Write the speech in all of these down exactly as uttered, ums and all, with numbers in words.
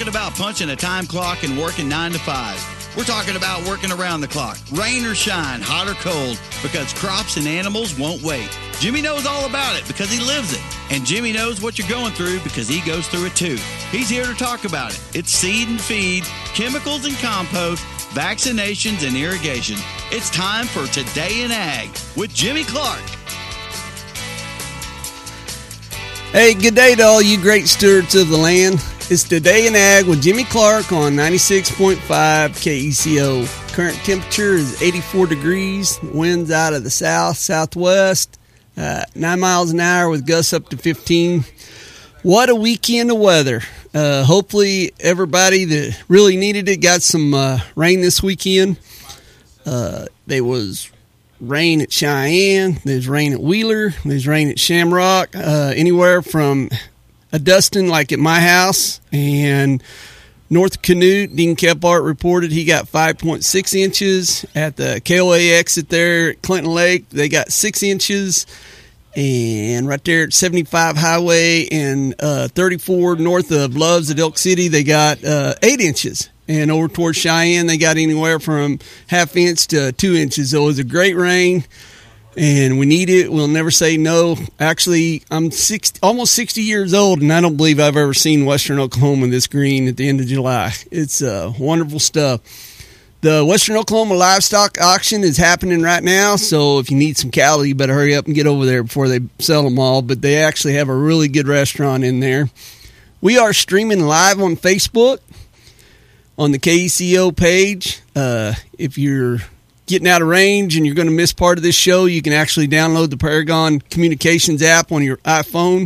talking about punching a time clock and working nine to five. We're talking about working around the clock, rain or shine, hot or cold, because crops and animals won't wait. Jimmy knows all about it because he lives it. And Jimmy knows what you're going through because he goes through it too. He's here to talk about it. It's seed and feed, chemicals and compost, vaccinations and irrigation. It's time for Today in Ag with Jimmy Clark. Hey, good day to all you great stewards of the land. It's Today in Ag with Jimmy Clark on ninety-six point five K E C O. Current temperature is eighty-four degrees. Winds out of the south, southwest, uh, nine miles an hour with gusts up to fifteen. What a weekend of weather. Uh, hopefully everybody that really needed it got some uh, rain this weekend. Uh, there was rain at Cheyenne, there's rain at Wheeler, there's rain at Shamrock, uh, anywhere from a dusting like at my house, and north of Canute, Dean Kephart reported he got five point six inches. At the K O A exit there at Clinton Lake, they got six inches. And right there at seventy-five Highway and uh, thirty-four north of Loves at Elk City, they got uh, eight inches. And over towards Cheyenne, they got anywhere from half inch to two inches. So it was a great rain, and we need it. We'll never say no. Actually, I'm sixty, almost sixty years old, and I don't believe I've ever seen western Oklahoma this green at the end of July. It's uh, wonderful stuff. The Western Oklahoma Livestock Auction is happening right now, so if you need some cattle, you better hurry up and get over there before they sell them all. But they actually have a really good restaurant in there. We are streaming live on Facebook on the K E C O page. Uh, if you're getting out of range and you're going to miss part of this show, you can actually download the Paragon Communications app on your iPhone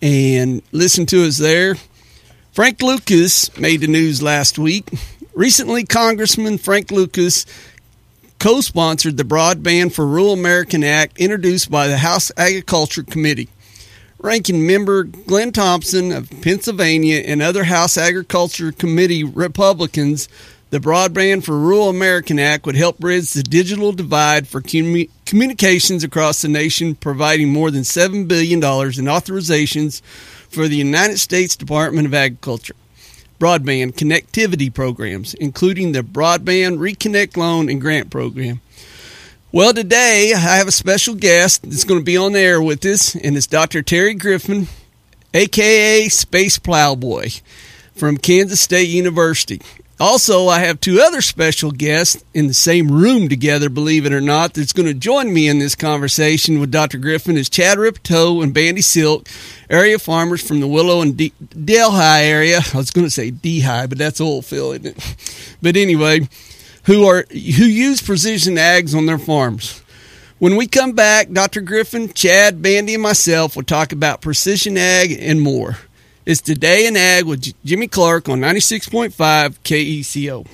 and listen to us there. Frank Lucas made the news last week. Recently, Congressman Frank Lucas co-sponsored the Broadband for Rural American Act introduced by the House Agriculture Committee. Ranking member Glenn Thompson of Pennsylvania and other House Agriculture Committee Republicans, the Broadband for Rural American Act would help bridge the digital divide for commu- communications across the nation, providing more than seven billion dollars in authorizations for the United States Department of Agriculture broadband connectivity programs, including the Broadband Reconnect Loan and Grant Program. Well, today I have a special guest that's going to be on the air with us, and it's Doctor Terry Griffin, a k a. Space Plowboy from Kansas State University. Also, I have two other special guests in the same room together, believe it or not, that's going to join me in this conversation with Doctor Griffin is Chad Ripatoe and Bandy Silk, area farmers from the Willow and D- Delhi area. I was going to say Delhi, but that's Oilfield, isn't it? But anyway, who are who use precision ags on their farms. When we come back, Doctor Griffin, Chad, Bandy, and myself will talk about precision ag and more. It's Today in Ag with J- Jimmy Clark on ninety-six point five K E C O.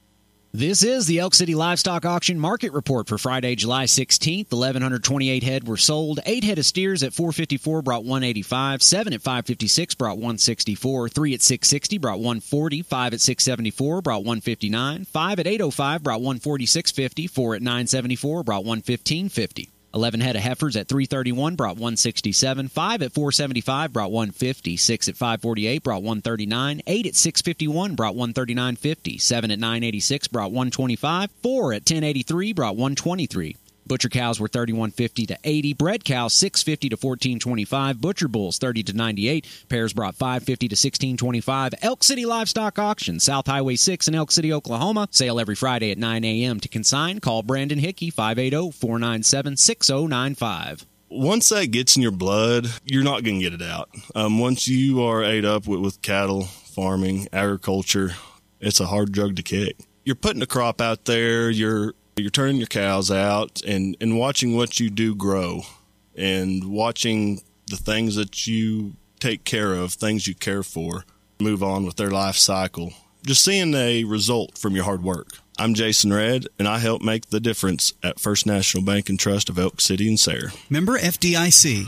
This is the Elk City Livestock Auction Market Report for Friday, July sixteenth. eleven twenty-eight head were sold. Eight head of steers at four fifty-four brought one eighty-five. Seven at five fifty-six brought one sixty-four. Three at six sixty brought one forty. Five at six seventy-four brought one fifty-nine. Five at eight oh five brought one forty-six fifty. Four at nine seventy-four brought one fifteen fifty. eleven head of heifers at three thirty-one brought one sixty-seven. five at four seventy-five brought one fifty. six at five forty-eight brought one thirty-nine. eight at six fifty-one brought one thirty-nine fifty. seven at nine eighty-six brought one twenty-five. four at ten eighty-three brought one twenty-three. Butcher cows were thirty-one fifty to eighty. Bred cows six fifty to fourteen twenty-five. Butcher bulls thirty to ninety-eight. Pairs brought five fifty to sixteen twenty-five. Elk City Livestock Auction, South Highway six in Elk City, Oklahoma. Sale every Friday at nine a.m. To consign, call Brandon Hickey, five eight zero, four nine seven, six zero nine five. Once that gets in your blood, you're not going to get it out. Um, once you are ate up with, with cattle, farming, agriculture, it's a hard drug to kick. You're putting a crop out there, you're You're turning your cows out and, and watching what you do grow and watching the things that you take care of, things you care for, move on with their life cycle. Just seeing a result from your hard work. I'm Jason Redd, and I help make the difference at First National Bank and Trust of Elk City and Sayre. Member F D I C.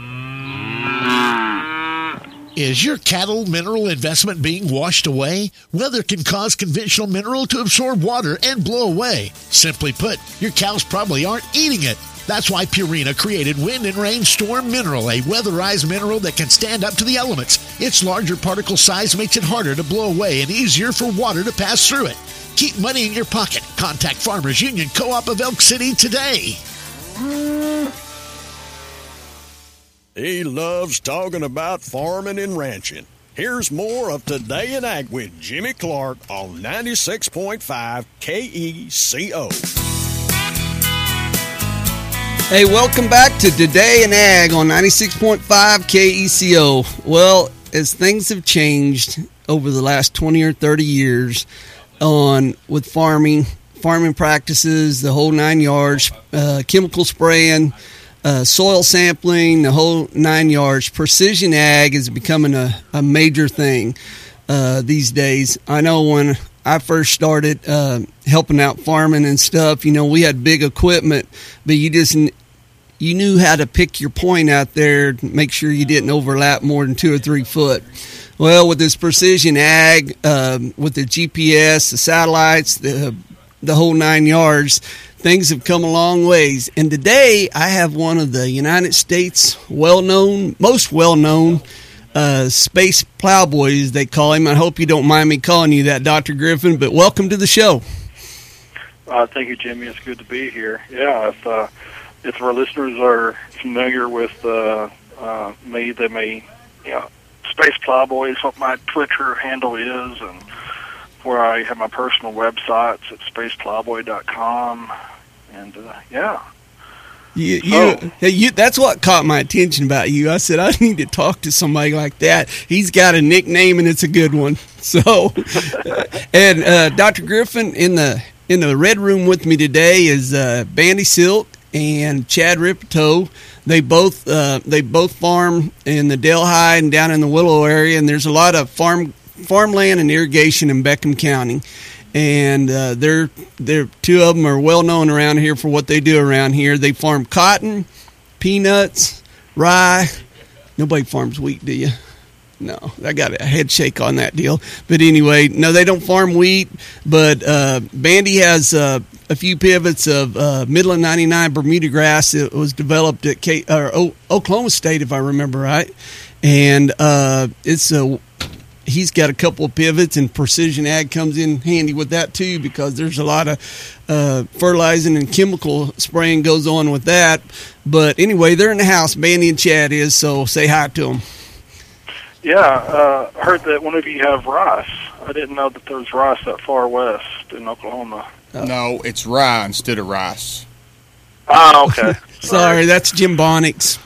Is your cattle mineral investment being washed away? Weather can cause conventional mineral to absorb water and blow away. Simply put, your cows probably aren't eating it. That's why Purina created Wind and Rain Storm Mineral, a weatherized mineral that can stand up to the elements. Its larger particle size makes it harder to blow away and easier for water to pass through it. Keep money in your pocket. Contact Farmers Union Co-op of Elk City today. He loves talking about farming and ranching. Here's more of Today in Ag with Jimmy Clark on ninety-six point five K E C O. Hey, welcome back to Today in Ag on ninety-six point five K E C O. Well, as things have changed over the last twenty or thirty years on with farming, farming practices, the whole nine yards, uh, chemical spraying, Uh, soil sampling, the whole nine yards. Precision ag is becoming a, a major thing uh, these days. I know when I first started uh, helping out farming and stuff, you know, we had big equipment, but you just you knew how to pick your point out there to make sure you didn't overlap more than two or three foot. Well, with this precision ag, uh, with the G P S, the satellites, the the whole nine yards, things have come a long ways. And today I have one of the United States well-known, most well-known uh, space plowboys, they call him. I hope you don't mind me calling you that, Doctor Griffin, but welcome to the show. Uh, thank you, Jimmy. It's good to be here. Yeah, if, uh, if our listeners are familiar with uh, uh, me, they may, you know, Space Plowboy is what my Twitter handle is, and where I have my personal websites at space plowboy dot com. And, uh, yeah. You, you, oh. you, that's what caught my attention about you. I said, I need to talk to somebody like that. He's got a nickname, and it's a good one. So, and uh, Doctor Griffin, in the in the red room with me today is uh, Bandy Silk and Chad Ripito. They both uh, they both farm in the Delhi and down in the Willow area, and there's a lot of farm farmland and irrigation in Beckham County. And uh, they're they're two of them are well known around here for what they do around here. They farm cotton, peanuts, rye. Nobody farms wheat, do you? No, I got a head shake on that deal. But anyway, no, they don't farm wheat. But uh, Bandy has uh, a few pivots of uh, Midland ninety-nine Bermuda grass that was developed at K- or o- Oklahoma State, if I remember right. And uh, it's a he's got a couple of pivots, and precision ag comes in handy with that too, because there's a lot of uh, fertilizing and chemical spraying goes on with that. But anyway, they're in the house. Bandy and Chad is, so say hi to them. Yeah, uh, I heard that one of you have rice. I didn't know that there was rice that far west in Oklahoma. Uh, no, it's rye instead of rice. Oh, okay. Sorry. Sorry, that's Jim Bonics.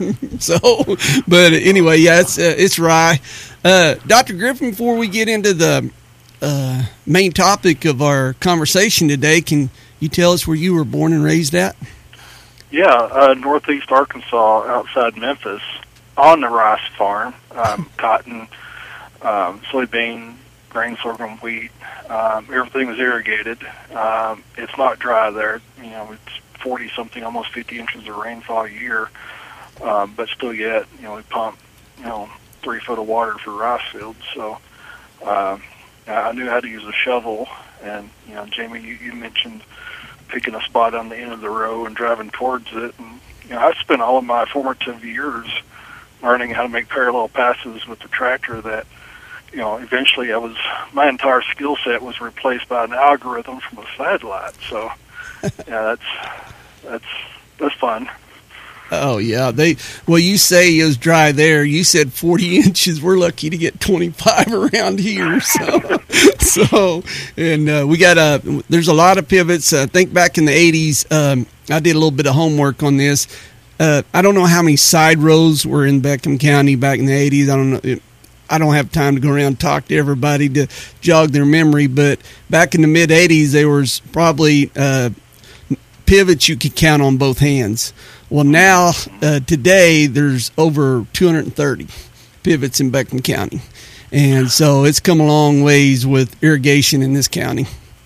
so, but anyway, yeah, it's uh, it's rye. Uh, Doctor Griffin, before we get into the uh, main topic of our conversation today, can you tell us where you were born and raised at? Yeah, uh, northeast Arkansas, outside Memphis, on the rice farm, um, cotton, um, soybean, grain, sorghum, wheat. Um, everything was irrigated. Um, it's not dry there. You know, it's forty-something, almost fifty inches of rainfall a year, um, but still yet, you know, we pump, you know, three foot of water for rice fields. So uh, I knew how to use a shovel. And, you know, Jamie, you, you mentioned picking a spot on the end of the row and driving towards it. And, you know, I spent all of my formative years learning how to make parallel passes with the tractor that, you know, eventually I was, my entire skill set was replaced by an algorithm from a satellite. So, yeah, that's, that's, that's fun. Oh, yeah. They well, you say it was dry there. You said forty inches. We're lucky to get twenty-five around here. So, so and uh, we got a, there's a lot of pivots. I uh, think back in the eighties, um, I did a little bit of homework on this. Uh, I don't know how many side rows were in Beckham County back in the eighties. I don't know. It, I don't have time to go around and talk to everybody to jog their memory, but back in the mid-eighties, there was probably uh, pivots you could count on both hands. Well, now, uh, today, there's over two hundred thirty pivots in Beckham County. And so it's come a long ways with irrigation in this county.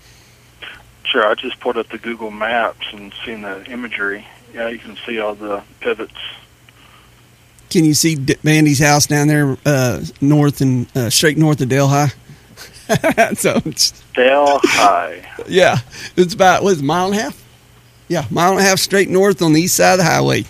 Sure, I just put up the Google Maps and seen the imagery. Yeah, you can see all the pivots. Can you see Bandy's house down there, uh, north and uh, straight north of Delhi? so it's, Delhi. Yeah, it's about what is it, a mile and a half? Yeah, mile and a half straight north on the east side of the highway.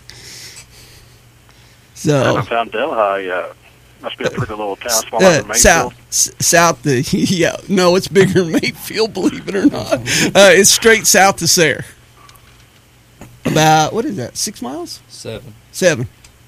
So I haven't found Delhi yet. Must be a pretty little town, smaller uh, than Mayfield. south, south. The yeah, no, it's bigger than Mayfield. Believe it or not, uh, it's straight south of Sayre. About what is that? Six miles? Seven. Seven.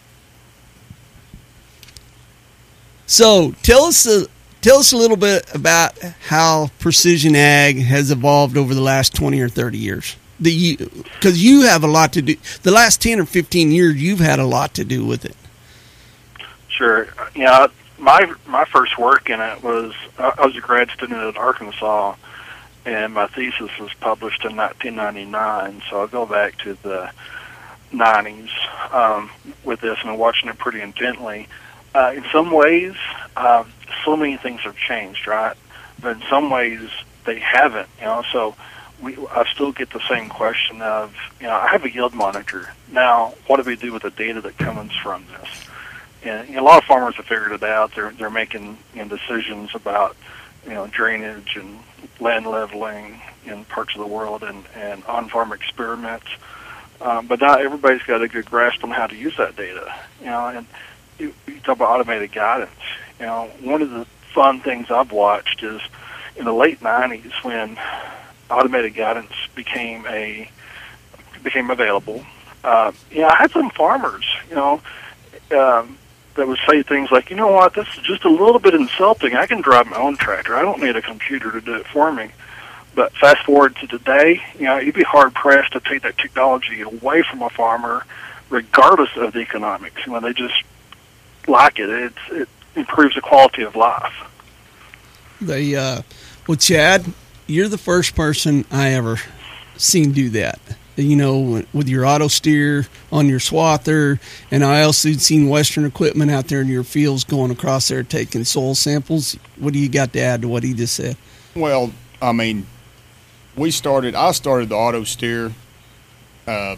So tell us a tell us a little bit about how precision ag has evolved over the last twenty or thirty years. The you because you have a lot to do. The last ten or fifteen years, you've had a lot to do with it. Sure. Yeah, my my first work in it was I was a grad student at Arkansas, and my thesis was published in nineteen ninety-nine. So I'll go back to the nineties um, with this, and I'm watching it pretty intently. Uh, in some ways, uh, so many things have changed, right? But in some ways, they haven't. You know, so we I still get the same question of, you know, I have a yield monitor now. What do we do with the data that comes from this? And you know, a lot of farmers have figured it out. They're they're making you know, decisions about you know drainage and land leveling in parts of the world and, and on-farm experiments. Um, but not everybody's got a good grasp on how to use that data. You know, and you, you talk about automated guidance. You know, one of the fun things I've watched is in the late nineties when automated guidance became a became available. Uh, you know, I had some farmers. You know. Um, that would say things like, you know what, this is just a little bit insulting. I can drive my own tractor. I don't need a computer to do it for me. But fast forward to today, you know, you'd be hard-pressed to take that technology away from a farmer regardless of the economics. When they just like it, it's, it improves the quality of life. They, uh, well, Chad, you're the first person I ever seen do that. You know, with your auto steer on your swather, and I also seen Western equipment out there in your fields going across there taking soil samples. What do you got to add to what he just said? Well, I mean, we started. I started the auto steer uh,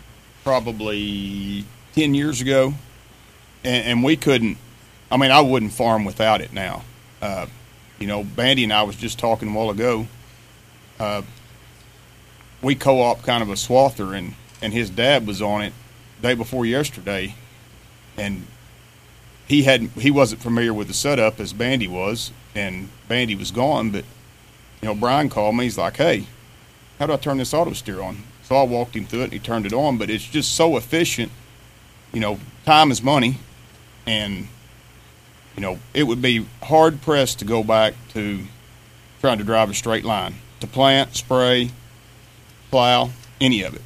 probably ten years ago, and, and we couldn't. I mean, I wouldn't farm without it now. Uh, you know, Bandy and I was just talking a while ago. Uh, we co-op kind of a swather, and, and his dad was on it day before yesterday, and he hadn't he wasn't familiar with the setup as Bandy was, and Bandy was gone. But you know, Brian called me. He's like, "Hey, how do I turn this auto steer on?" So I walked him through it, and he turned it on. But it's just so efficient. You know, time is money, and you know it would be hard pressed to go back to trying to drive a straight line to plant, spray, plow, any of it.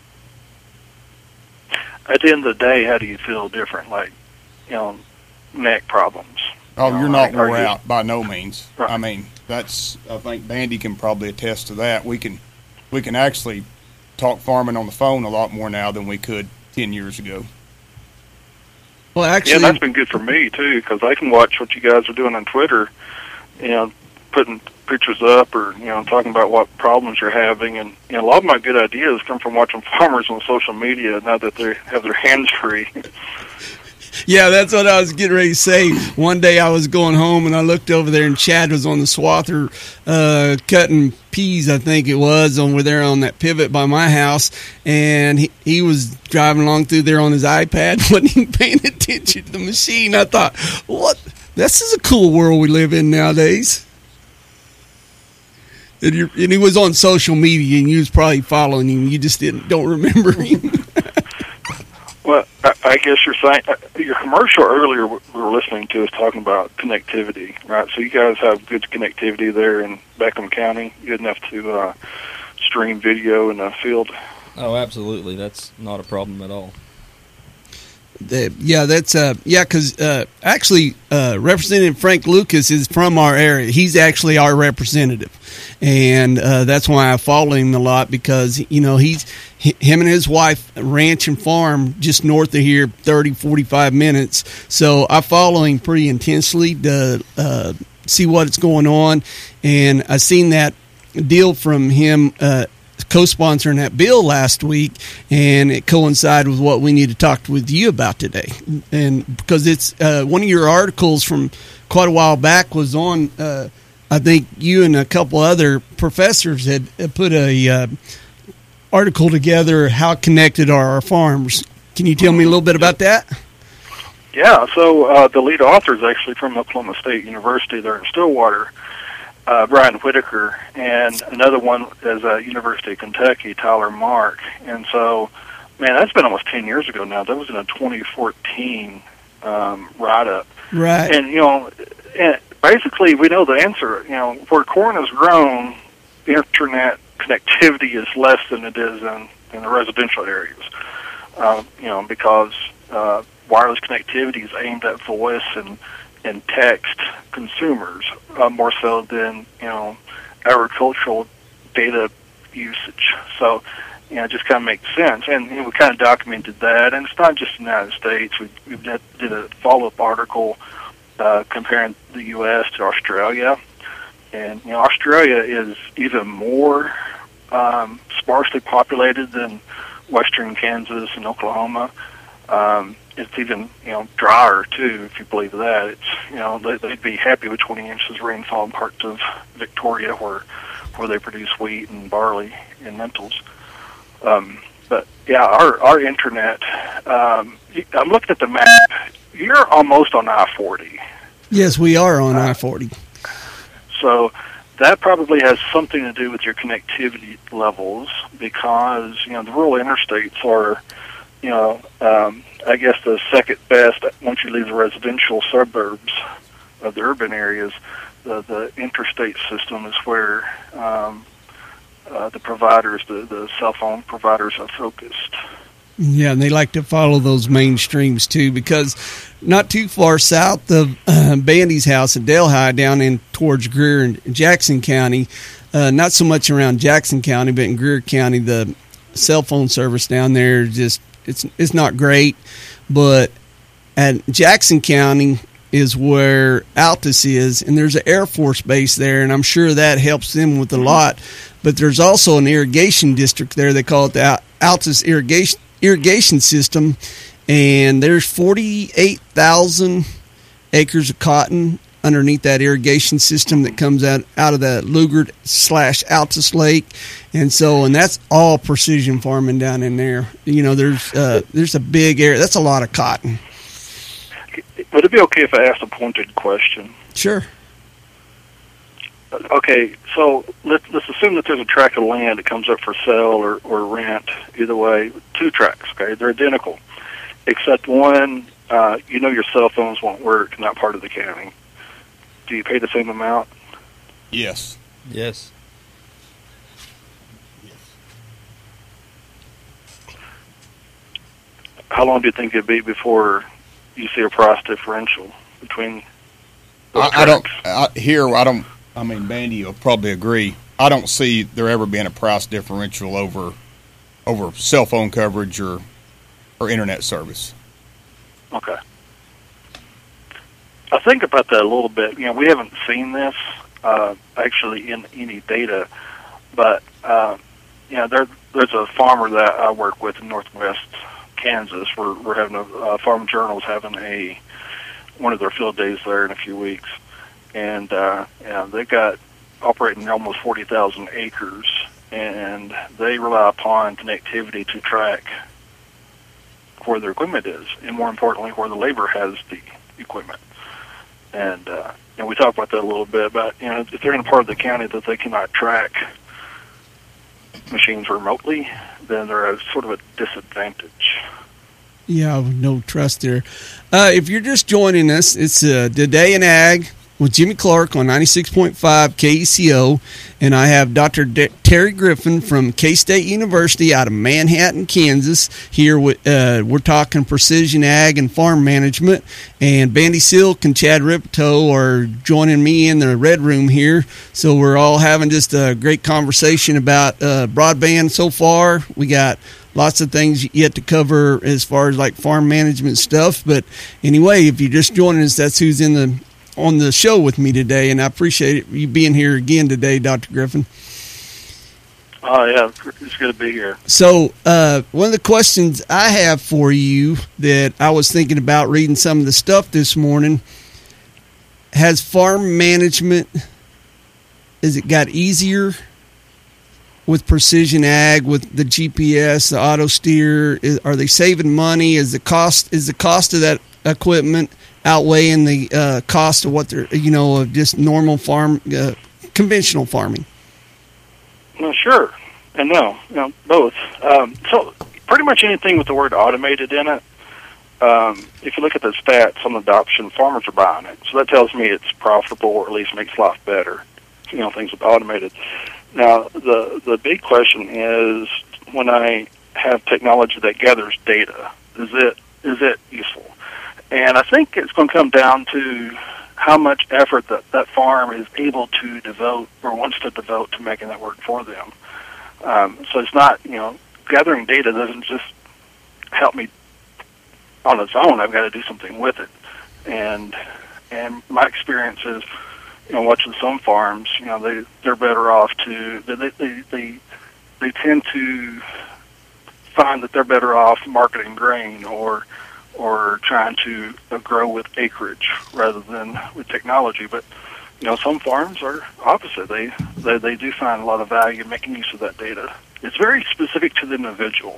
At the end of the day, how do you feel different? Like, you know, neck problems. Oh, you know, you're not like, wore you, out by no means. Right. I mean, that's. I think Bandy can probably attest to that. We can, we can actually talk farming on the phone a lot more now than we could ten years ago. Well, actually, yeah, that's been good for me too, because I can watch what you guys are doing on Twitter. You know, putting pictures up or, you know, talking about what problems you're having. And, you know, a lot of my good ideas come from watching farmers on social media now that they have their hands free. Yeah, that's what I was getting ready to say. One day I was going home and I looked over there and Chad was on the swather uh, cutting peas, I think it was, over there on that pivot by my house. And he, he was driving along through there on his iPad, wasn't even paying attention to the machine. I thought, what? This is a cool world we live in nowadays. And, you're, and he was on social media, and you was probably following him. You just didn't don't remember him. Well, I, I guess you're saying uh, your commercial earlier we were listening to is talking about connectivity, right? So you guys have good connectivity there in Beckham County, good enough to uh, stream video in the field. Oh, absolutely. That's not a problem at all. The, yeah, that's uh, yeah, because uh, actually, uh, Representative Frank Lucas is from our area. He's actually our representative, and uh, that's why I follow him a lot, because you know he's him and his wife ranch and farm just north of here, thirty, forty-five minutes. So I follow him pretty intensely to uh, see what's going on, and I seen that deal from him. Uh, co-sponsoring that bill last week, and it coincided with what we need to talk with you about today. And because it's uh, one of your articles from quite a while back was on, uh, I think you and a couple other professors had put a uh, article together, How Connected Are Our Farms? Can you tell me a little bit about that? Yeah, so uh, the lead author is actually from Oklahoma State University there in Stillwater, uh, Brian Whitaker, and another one is uh, University of Kentucky, Tyler Mark. And so, man, that's been almost ten years ago now. That was in a twenty fourteen um, write-up. Right. And, you know, and basically we know the answer. You know, where corn is grown, the internet connectivity is less than it is in, in the residential areas, uh, you know, because uh, wireless connectivity is aimed at voice and, and text consumers uh, more so than, you know, agricultural data usage. So, you know, it just kind of makes sense. And you know, we kind of documented that. And it's not just the United States. We, we did, did a follow-up article uh, comparing the U S to Australia. And, you know, Australia is even more um, sparsely populated than western Kansas and Oklahoma. Um, it's even, you know, drier, too, if you believe that. It's, you know, they, they'd be happy with twenty inches of rainfall in parts of Victoria where where they produce wheat and barley and lentils. Um, but, yeah, our, our internet, um, I'm looking at the map. You're almost on I forty. Yes, we are on uh, I forty. So that probably has something to do with your connectivity levels because, you know, the rural interstates are, you know, um, I guess the second best once you leave the residential suburbs of the urban areas. The, the interstate system is where um, uh, the providers, the, the cell phone providers are focused. Yeah, and they like to follow those mainstreams, too, because not too far south of uh, Bandy's house in Delhi, down in towards Greer and Jackson County, uh, not so much around Jackson County, but in Greer County, the cell phone service down there just it's it's not great. But at Jackson County is where Altus is, and there's an Air Force base there, and I'm sure that helps them with a lot. But there's also an irrigation district there. They call it the Altus irrigation irrigation system, and there's forty-eight thousand acres of cotton underneath that irrigation system that comes out, out of the Lugert slash Altus Lake. And so, and that's all precision farming down in there. You know, there's uh, there's a big area. That's a lot of cotton. Would it be okay if I asked a pointed question? Sure. Okay, so let's, let's assume that there's a tract of land that comes up for sale or, or rent, either way, two tracts, okay? They're identical, except one, uh, you know your cell phones won't work in that part of the county. Do you pay the same amount? Yes. Yes. How long do you think it'd be before you see a price differential between those I, I don't, tracts? I, here, I don't, I mean, Bandy will probably agree. I don't see there ever being a price differential over over cell phone coverage or or internet service. Okay. I think about that a little bit. You know, we haven't seen this uh, actually in any data, but uh, you know, there there's a farmer that I work with in Northwest Kansas. We're we're having a uh, Farm Journal's having a one of their field days there in a few weeks. And uh, yeah, they've got operating almost forty thousand acres, and they rely upon connectivity to track where their equipment is, and more importantly, where the labor has the equipment. And uh, and we talked about that a little bit. About you know, if they're in a part of the county that they cannot track machines remotely, then they're at sort of a disadvantage. Yeah, no trust there. Uh, if you're just joining us, it's uh, Today in Ag with Jimmy Clark on ninety-six point five K E C O, and I have Doctor D- Terry Griffin from K-State University out of Manhattan, Kansas. Here with, uh, we're talking precision ag and farm management, and Bandy Silk and Chad Ripto are joining me in the red room here. So we're all having just a great conversation about uh, broadband so far. We got lots of things yet to cover as far as like farm management stuff. But anyway, if you're just joining us, that's who's in the on the show with me today, and I appreciate you being here again today, Doctor Griffin. Oh, yeah, it's good to be here. So uh, one of the questions I have for you that I was thinking about reading some of the stuff this morning, has farm management, has it got easier with precision ag, with the G P S, the auto steer? Is, are they saving money? Is the cost is the cost of that equipment outweighing the uh, cost of what they're, you know, of just normal farm, uh, conventional farming? Well, sure, and no, you know, both. Um, so pretty much anything with the word automated in it. Um, if you look at the stats on adoption, farmers are buying it. So that tells me it's profitable, or at least makes life better. You know, things with automated. Now, the the big question is, when I have technology that gathers data, is it is it useful? And I think it's going to come down to how much effort that that farm is able to devote or wants to devote to making that work for them. Um, so it's not, you know, gathering data doesn't just help me on its own. I've got to do something with it. And and my experience is, you know, watching some farms, you know, they they're better off to they they they they tend to find that they're better off marketing grain or or trying to uh, grow with acreage rather than with technology. But you know, some farms are opposite. They they they do find a lot of value in making use of that data. It's very specific to the individual.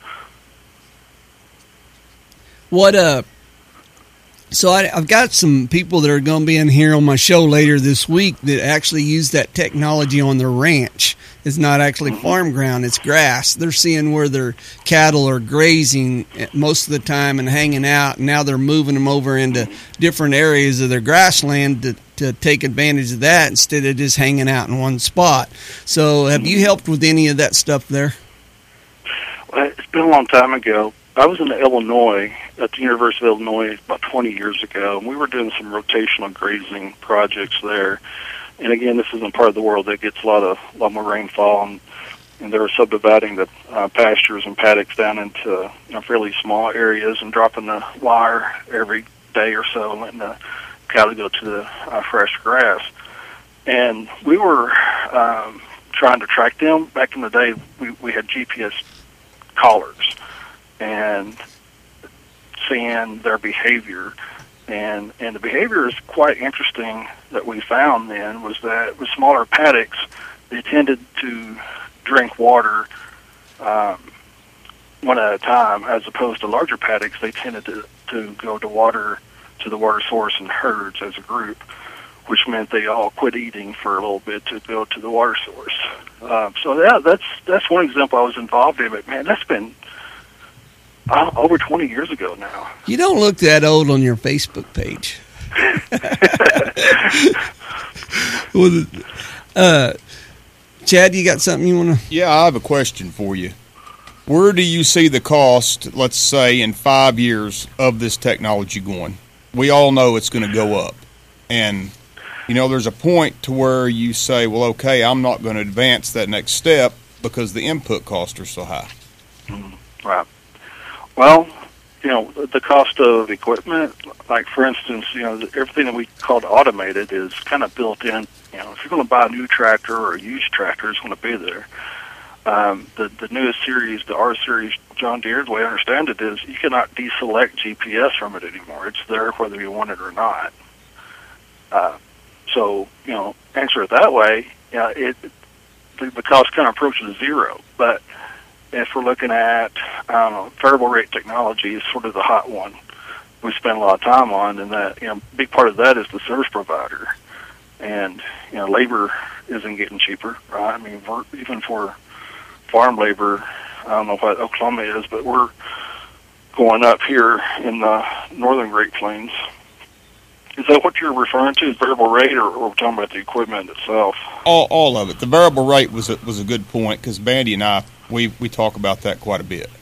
What uh so I, I've got some people that are going to be in here on my show later this week that actually use that technology on their ranch. It's not actually farm ground, it's grass. They're seeing where their cattle are grazing most of the time and hanging out, and now they're moving them over into different areas of their grassland to, to take advantage of that instead of just hanging out in one spot. So have you helped with any of that stuff there? Well, it's been a long time ago. I was in Illinois, at the University of Illinois, about twenty years ago, and we were doing some rotational grazing projects there. And again, this isn't part of the world that gets a lot of a lot more rainfall, and, and they were subdividing the uh, pastures and paddocks down into, you know, fairly small areas and dropping the wire every day or so and letting the cattle go to the uh, fresh grass. And we were um, trying to track them. Back in the day, we, we had G P S collars and seeing their behavior. And and the behavior is quite interesting that we found then was that with smaller paddocks, they tended to drink water um, one at a time, as opposed to larger paddocks, they tended to, to go to water, to the water source in herds as a group, which meant they all quit eating for a little bit to go to the water source. Uh, so yeah, that's that's one example I was involved in, but man, that's been Uh, over twenty years ago now. You don't look that old on your Facebook page. well, uh, Chad, you got something you want to? Yeah, I have a question for you. Where do you see the cost, let's say, in five years of this technology going? We all know it's going to go up. And, you know, there's a point to where you say, well, okay, I'm not going to advance that next step because the input costs are so high. Mm, right. Well, you know, the cost of equipment, like for instance, you know, everything that we call automated is kind of built in. You know, if you're going to buy a new tractor or a used tractor, it's going to be there. Um, the, the newest series, the R Series John Deere, the way I understand it is you cannot deselect G P S from it anymore. It's there whether you want it or not. Uh, so, you know, answer it that way, yeah, it the, the cost kind of approaches zero. But if we're looking at, I don't know, variable rate technology is sort of the hot one we spend a lot of time on, and that, you know, a big part of that is the service provider. And, you know, labor isn't getting cheaper, right? I mean, we're, even for farm labor, I don't know what Oklahoma is, but we're going up here in the northern Great Plains. Is that what you're referring to, is variable rate, or, or we're talking about the equipment itself? All, all of it. The variable rate was a, was a good point, because Bandy and I, we, we talk about that quite a bit.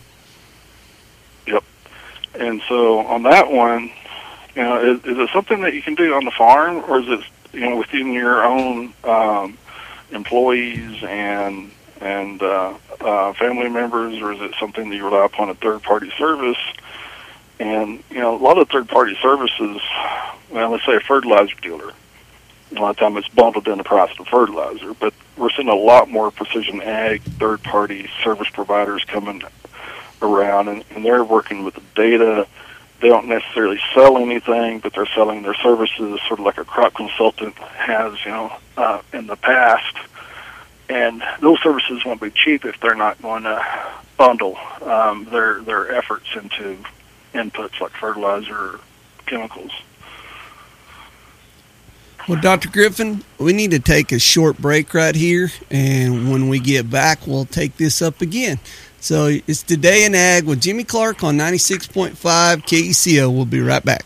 Yep. And so on that one, you know, is, is it something that you can do on the farm, or is it, you know, within your own um, employees and and uh, uh, family members, or is it something that you rely upon a third-party service? And, you know, a lot of third-party services, well, let's say a fertilizer dealer, a lot of time it's bundled in the price of the fertilizer, but we're seeing a lot more precision ag third-party service providers coming around, and, and they're working with the data. They don't necessarily sell anything, but they're selling their services sort of like a crop consultant has, you know, uh, in the past. and those services won't be cheap if they're not going to bundle um, their their efforts into inputs like fertilizer or chemicals. Well, Doctor Griffin, we need to take a short break right here, and when we get back, we'll take this up again. So it's Today in Ag with Jimmy Clark on ninety-six point five K E C O. We'll be right back.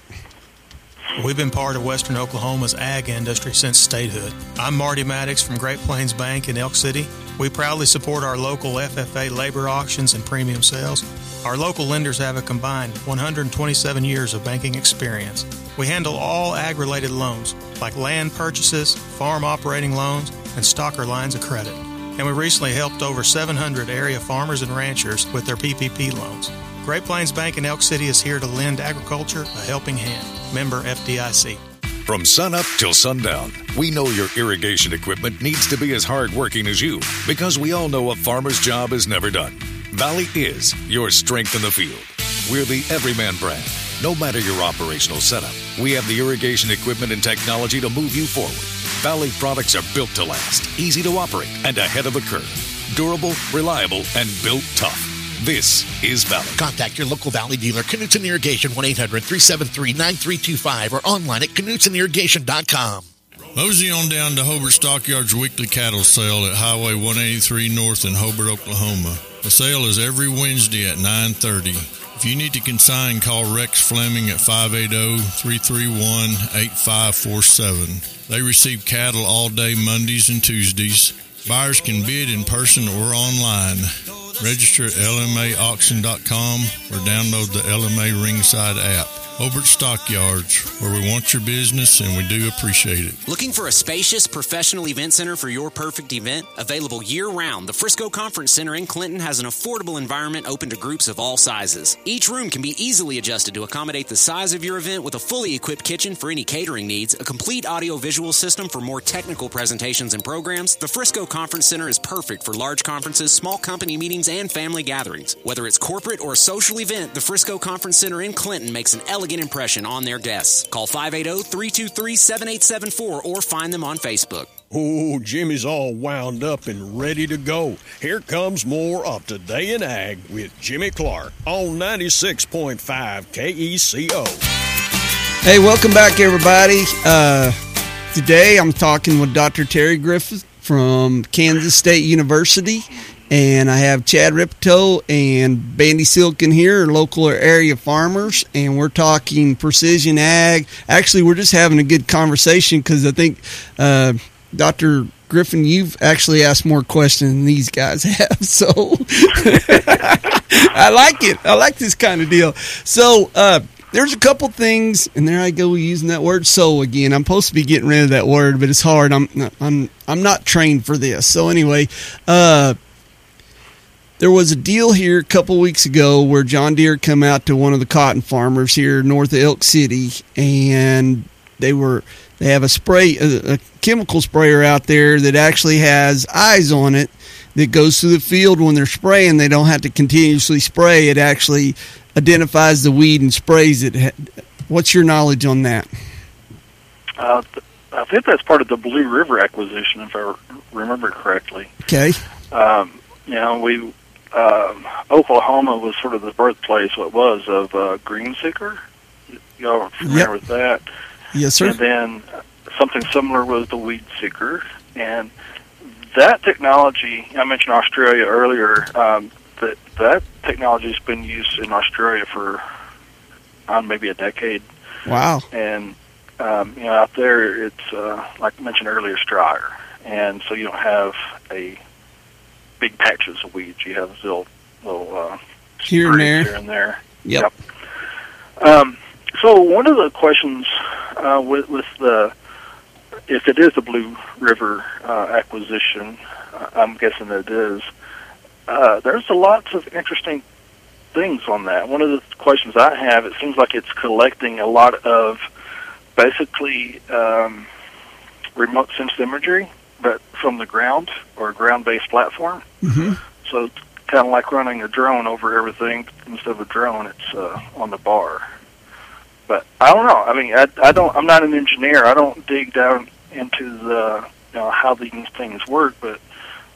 We've been part of Western Oklahoma's ag industry since statehood. I'm Marty Maddox from Great Plains Bank in Elk City. We proudly support our local F F A labor auctions and premium sales. Our local lenders have a combined one hundred twenty-seven years of banking experience. We handle all ag-related loans, like land purchases, farm operating loans, and stocker lines of credit. And we recently helped over seven hundred area farmers and ranchers with their P P P loans. Great Plains Bank in Elk City is here to lend agriculture a helping hand. Member F D I C. From sunup till sundown, we know your irrigation equipment needs to be as hardworking as you, because we all know a farmer's job is never done. Valley is your strength in the field. We're the Everyman brand. No matter your operational setup, we have the irrigation equipment and technology to move you forward. Valley products are built to last, easy to operate, and ahead of the curve. Durable, reliable, and built tough. This is Valley. Contact your local Valley dealer, Knutson Irrigation, one eight hundred three seven three nine three two five, or online at knutson irrigation dot com. Mosey on down to Hobart Stockyards weekly cattle sale at Highway one eighty-three North in Hobart, Oklahoma. The sale is every Wednesday at nine thirty. If you need to consign, call Rex Fleming at five eight zero, three three one, eight five four seven. They receive cattle all day Mondays and Tuesdays. Buyers can bid in person or online. Register at L M A auction dot com or download the L M A Ringside app. Hobart Stockyards, where we want your business and we do appreciate it. Looking for a spacious, professional event center for your perfect event? Available year-round, the Frisco Conference Center in Clinton has an affordable environment open to groups of all sizes. Each room can be easily adjusted to accommodate the size of your event with a fully equipped kitchen for any catering needs, a complete audio-visual system for more technical presentations and programs. The Frisco Conference Center is perfect for large conferences, small company meetings, and family gatherings. Whether it's corporate or a social event, the Frisco Conference Center in Clinton makes an elegant impression on their guests. Call five eight zero, three two three, seven eight seven four or find them on Facebook. Oh, Jimmy's all wound up and ready to go. Here comes more of Today in Ag with Jimmy Clark on ninety-six point five K E C O. Hey, welcome back, everybody. Uh, today I'm talking with Doctor Terry Griffith from Kansas State University. And I have Chad Ripto and Bandy Silken here, local area farmers, and we're talking precision ag. Actually, we're just having a good conversation because I think, uh, Doctor Griffin, you've actually asked more questions than these guys have. So I like it. I like this kind of deal. So uh, there's a couple things, and there I go using that word "so" again. I'm supposed to be getting rid of that word, but it's hard. I'm I'm I'm not trained for this. So anyway, uh, there was a deal here a couple weeks ago where John Deere come out to one of the cotton farmers here north of Elk City, and they were they have a spray a, a chemical sprayer out there that actually has eyes on it that goes through the field when they're spraying. They don't have to continuously spray. It actually identifies the weed and sprays it. What's your knowledge on that? Uh, I think that's part of the Blue River acquisition, if I remember correctly. Okay. Um, you know, we um, Oklahoma was sort of the birthplace, what was, of uh, Green Seeker. Y'all are familiar Yep. with that? Yes, sir. And then something similar was the Weed Seeker. And that technology, I mentioned Australia earlier, um, that that technology has been used in Australia for uh, maybe a decade. Wow. And, um, you know, out there, it's, uh, like I mentioned earlier, drier. And so you don't have a big patches of weeds. You have little, little uh, Here and there. here and there. Yep. Yep. Um, so one of the questions uh, with, with the, if it is the Blue River uh, acquisition, uh, I'm guessing it is, uh, there's a lots of interesting things on that. One of the questions I have, it seems like it's collecting a lot of basically um, remote sensed imagery, but from the ground or a ground-based platform. Mm-hmm. So it's kind of like running a drone over everything. Instead of a drone, it's uh, on the bar. But I don't know. I mean, I, I don't. I'm not an engineer. I don't dig down into the you know how these things work. But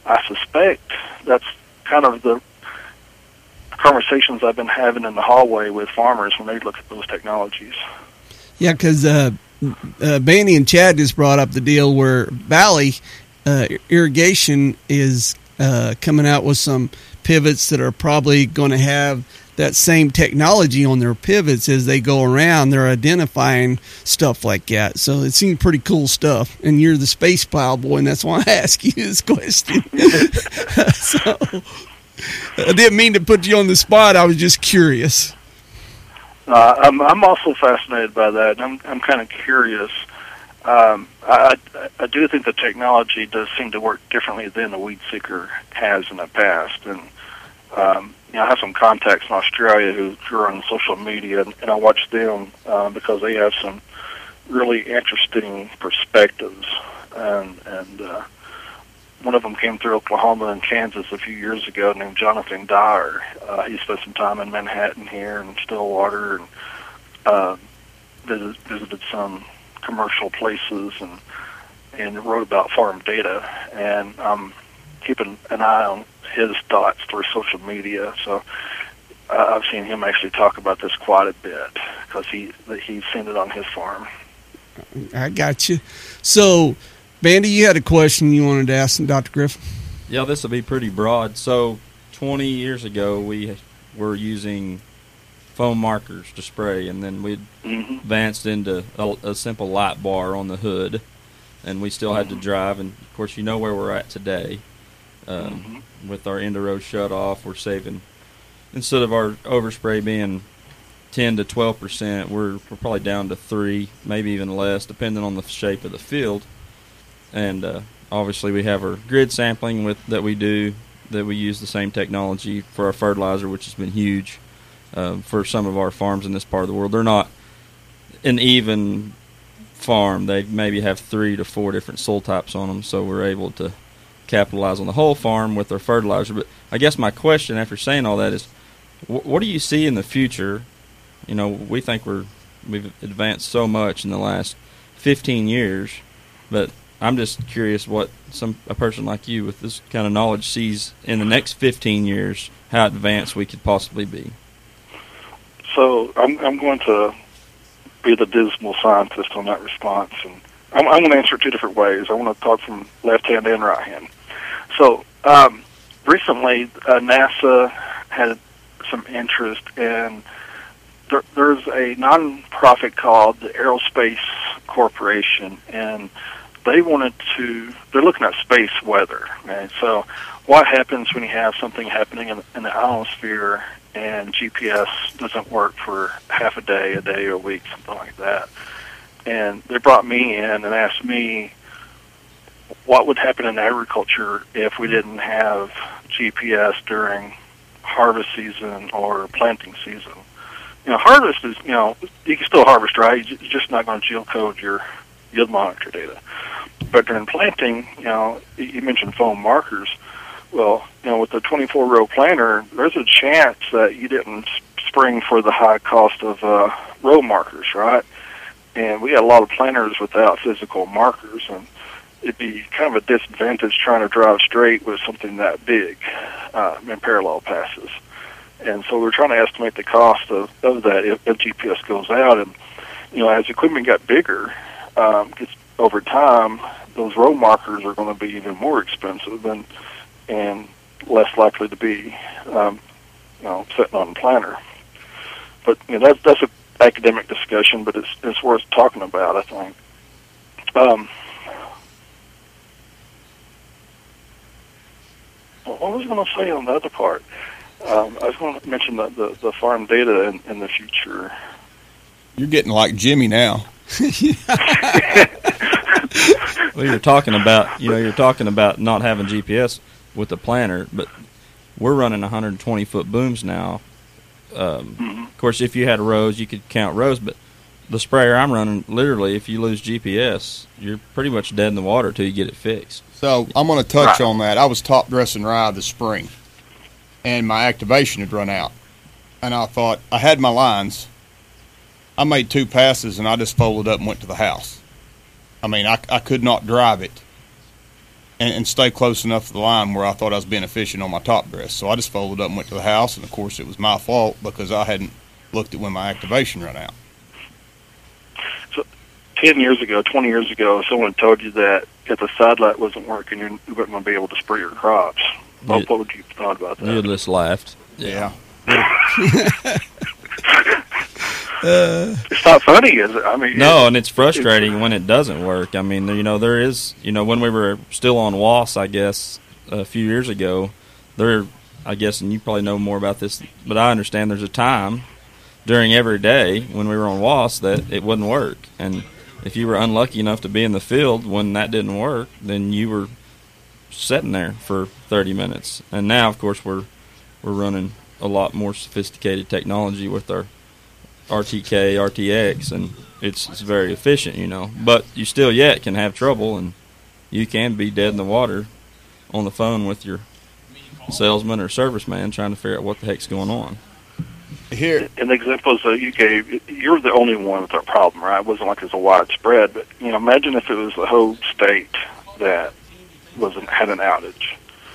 I suspect that's kind of the conversations I've been having in the hallway with farmers when they look at those technologies. Yeah, because uh, uh, Bandy and Chad just brought up the deal where Valley uh, Irrigation is uh, coming out with some pivots that are probably going to have that same technology on their pivots as they go around. They're identifying stuff like that. So it seems pretty cool stuff. And you're the space plow boy, and that's why I ask you this question. So I didn't mean to put you on the spot. I was just curious. Uh, I'm, I'm also fascinated by that. I'm, I'm kind of curious. Um, I, I do think the technology does seem to work differently than the weed seeker has in the past. And um, you know, I have some contacts in Australia who, who are on social media, and, and I watch them uh, because they have some really interesting perspectives. And, and uh, one of them came through Oklahoma and Kansas a few years ago named Jonathan Dyer. Uh, he spent some time in Manhattan here and Stillwater, and uh, visited, visited some commercial places and and wrote about farm data. And I'm keeping an eye on his thoughts through social media. So uh, I've seen him actually talk about this quite a bit because he he's seen it on his farm. I got you. So, Bandy, you had a question you wanted to ask Doctor Griffin? Yeah, this will be pretty broad. So, twenty years ago, we were using foam markers to spray, and then we mm-hmm. advanced into a, a simple light bar on the hood, and we still had mm-hmm. to drive. And, of course, you know where we're at today. Um, mm-hmm. With our end-of-road shut-off, we're saving, instead of our overspray being ten to twelve percent, we're, we're probably down to three, maybe even less, depending on the shape of the field. And uh, obviously we have our grid sampling with that we do, that we use the same technology for our fertilizer, which has been huge uh, for some of our farms in this part of the world. They're not an even farm. They maybe have three to four different soil types on them, so we're able to capitalize on the whole farm with our fertilizer. But I guess my question after saying all that is, wh- what do you see in the future? You know, we think we're we've advanced so much in the last fifteen years, but I'm just curious what some a person like you with this kind of knowledge sees in the next fifteen years, how advanced we could possibly be. So I'm I'm going to be the dismal scientist on that response, and I'm, I'm going to answer it two different ways. I want to talk from left hand and right hand. So um, recently, uh, NASA had some interest in. There, there's a nonprofit called the Aerospace Corporation, and they wanted to. They're looking at space weather. And so, what happens when you have something happening in, in the ionosphere and G P S doesn't work for half a day, a day, or a week, something like that? And they brought me in and asked me what would happen in agriculture if we didn't have G P S during harvest season or planting season. You know, harvest is, you know, you can still harvest, right? You're just not going to geocode your yield monitor data. But during planting, you know, you mentioned foam markers. Well, you know, with the twenty-four row planter, there's a chance that you didn't spring for the high cost of uh, row markers, right? And we had a lot of planters without physical markers, and it'd be kind of a disadvantage trying to drive straight with something that big uh, in parallel passes. And so we're trying to estimate the cost of, of that if, if G P S goes out. And, you know, as equipment got bigger, um, it's, over time, those row markers are going to be even more expensive and, and less likely to be, um, you know, sitting on the planter. But, you know, that's, that's a academic discussion, but it's it's worth talking about, I think. Um, what was I going to say on the other part? Um, I was going to mention the, the, the farm data in, in the future. You're getting like Jimmy now. Well, you're talking about, you know, you're talking about not having G P S with the planter, but we're running one hundred twenty foot booms now. Um, mm-hmm. Of course, if you had rows, you could count rows, but the sprayer I'm running, literally, if you lose G P S, you're pretty much dead in the water till you get it fixed. So I'm going to touch right. on that. I was top dressing rye this spring, and my activation had run out. And I thought, I had my lines. I made two passes, and I just folded up and went to the house. I mean, I, I could not drive it and, and stay close enough to the line where I thought I was being efficient on my top dress. So I just folded up and went to the house, and of course it was my fault because I hadn't looked at when my activation ran out. So ten years ago, twenty years ago, someone told you that if the side light wasn't working, you weren't going to be able to spray your crops. What, what would you have thought about that? You just laughed. Yeah. Uh, it's not funny, is it? I mean, no, it, and it's frustrating it's, when it doesn't work. I mean, you know, there is, you know, when we were still on W A S, I guess, a few years ago, there, I guess, and you probably know more about this, but I understand there's a time during every day when we were on W A S that it wouldn't work. And if you were unlucky enough to be in the field when that didn't work, then you were sitting there for thirty minutes. And now, of course, we're we're running a lot more sophisticated technology with our R T K, R T X, and it's, it's very efficient, you know. But you still yet can have trouble, and you can be dead in the water on the phone with your salesman or serviceman trying to figure out what the heck's going on. Here, in the examples that you gave, you're the only one with that problem, right? It wasn't like it was a widespread, but you know, imagine if it was the whole state that was an, had an outage,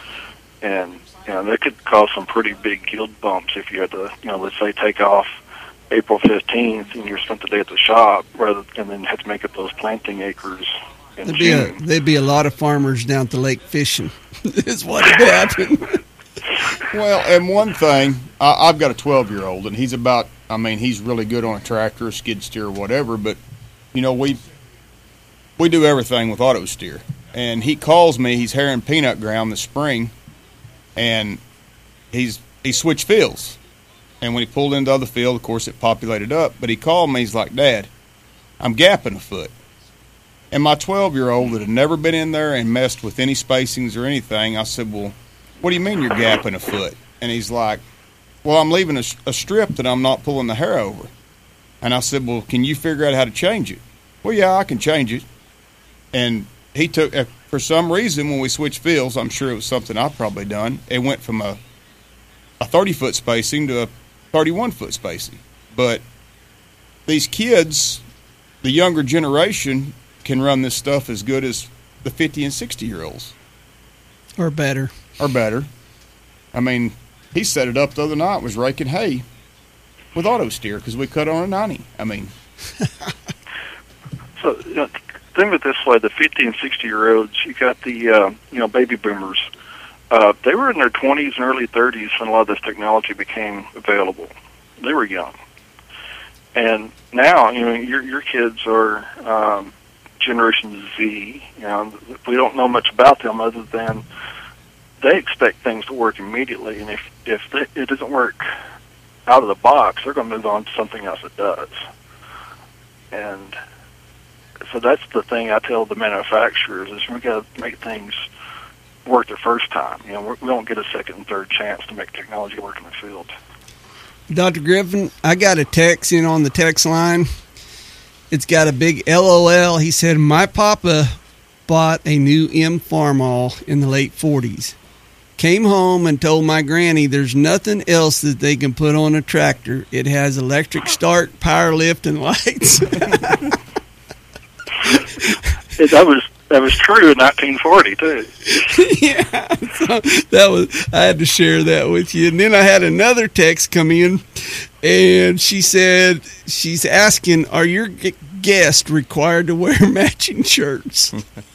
and you know that could cause some pretty big yield bumps if you had to, you know, let's say take off April fifteenth, and you spent the day at the shop, rather and then had to make up those planting acres in there'd June. Be a, there'd be a lot of farmers down at the lake fishing. Is what would happen. Well, and one thing, I, I've got a twelve-year-old, and he's about, I mean, he's really good on a tractor, a skid steer, or whatever, but, you know, we we do everything with auto steer. And he calls me, he's herring peanut ground this spring, and he's he switched fields. And when he pulled into the other field, of course, it populated up. But he called me. He's like, Dad, I'm gapping a foot. And my twelve-year-old that had never been in there and messed with any spacings or anything, I said, well, what do you mean you're gapping a foot? And he's like, well, I'm leaving a, a strip that I'm not pulling the hair over. And I said, well, can you figure out how to change it? Well, yeah, I can change it. And he took, for some reason, when we switched fields, I'm sure it was something I've probably done, it went from a a thirty-foot spacing to a thirty-one-foot spacing. But these kids, the younger generation, can run this stuff as good as the fifty and sixty-year-olds. Or better. Or better. I mean, he set it up the other night, was raking hay with auto steer because we cut on a ninety. I mean. So, you know, think of it this way, the fifty and sixty-year-olds, you got the, uh, you know, baby boomers. Uh, they were in their twenties and early thirties when a lot of this technology became available. They were young. And now, you know, your your kids are um, Generation Z. You know, we don't know much about them other than they expect things to work immediately. And if, if they, it doesn't work out of the box, they're going to move on to something else that does. And so that's the thing I tell the manufacturers is we got to make things work the first time. You know, we're, we don't get a second and third chance to make technology work in the field. Doctor Griffin, I got a text in on the text line. It's got a big L O L. He said, my papa bought a new M Farmall in the late forties. Came home and told my granny there's nothing else that they can put on a tractor. It has electric start, power lift, and lights. That was that was true in nineteen forty too. Yeah, so that was. I had to share that with you. And then I had another text come in, and she said she's asking, "Are your g- guests required to wear matching shirts?"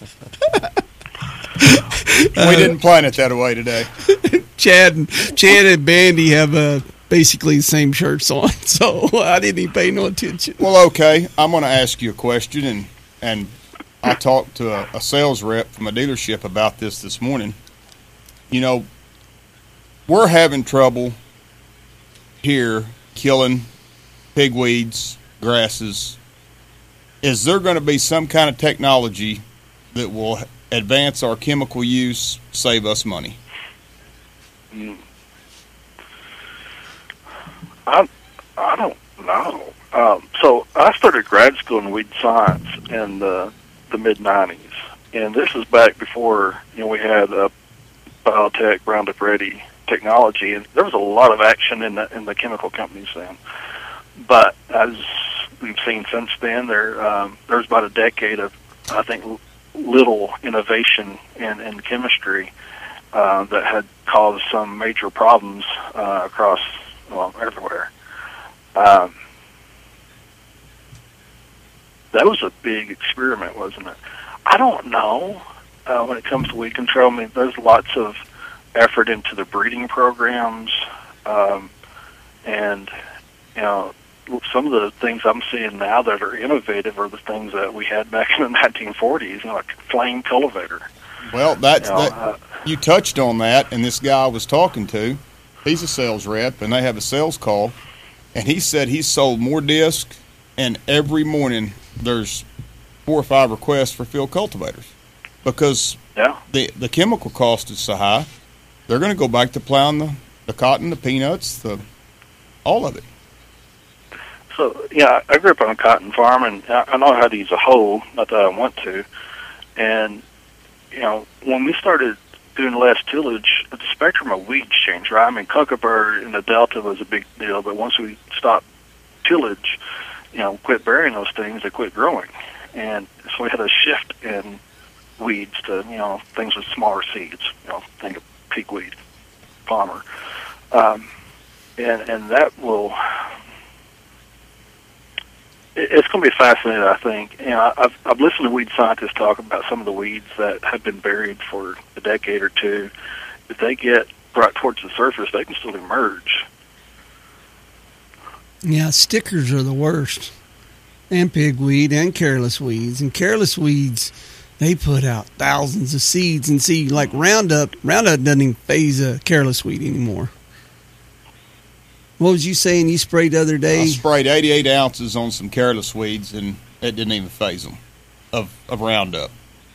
We didn't plan it that way today. Chad and Chad and Bandy have uh, basically the same shirts on, so I didn't even pay no attention. Well, okay, I'm going to ask you a question, and and I talked to a, a sales rep from a dealership about this this morning. You know, we're having trouble here killing pigweeds, grasses. Is there going to be some kind of technology that will advance our chemical use, save us money? Mm. I I don't know. Um, so I started grad school in weed science in the the mid nineties, and this is back before you know we had uh, biotech, Roundup Ready technology, and there was a lot of action in the in the chemical companies then. But as we've seen since then, there um, there's about a decade of I think little innovation in, in chemistry uh, that had caused some major problems uh, across, well, everywhere. Um, that was a big experiment, wasn't it? I don't know uh, when it comes to weed control. I mean, there's lots of effort into the breeding programs, um, and, you know, some of the things I'm seeing now that are innovative are the things that we had back in the nineteen forties, you know, like flame cultivator. Well, that's you know, that, uh, you touched on that, and this guy I was talking to, he's a sales rep, and they have a sales call, and he said he's sold more discs, and every morning there's four or five requests for field cultivators because yeah. the the chemical cost is so high. They're going to go back to plowing the, the cotton, the peanuts, the all of it. So, yeah, I grew up on a cotton farm, and I know how to use a hoe, not that I want to. And, you know, when we started doing less tillage, the spectrum of weeds changed, right? I mean, cucumber in the Delta was a big deal, but once we stopped tillage, you know, quit burying those things, they quit growing. And so we had a shift in weeds to, you know, things with smaller seeds. You know, think of peakweed, palmer. Um, and, and that will... It's going to be fascinating, I think. You know, I've, I've listened to weed scientists talk about some of the weeds that have been buried for a decade or two. If they get brought towards the surface, they can still emerge. Yeah, stickers are the worst. And pigweed and careless weeds. And careless weeds, they put out thousands of seeds. And see, like Roundup, Roundup doesn't even phase a careless weed anymore. What was you saying you sprayed the other day? I sprayed eighty-eight ounces on some careless weeds, and it didn't even phase them of, of Roundup.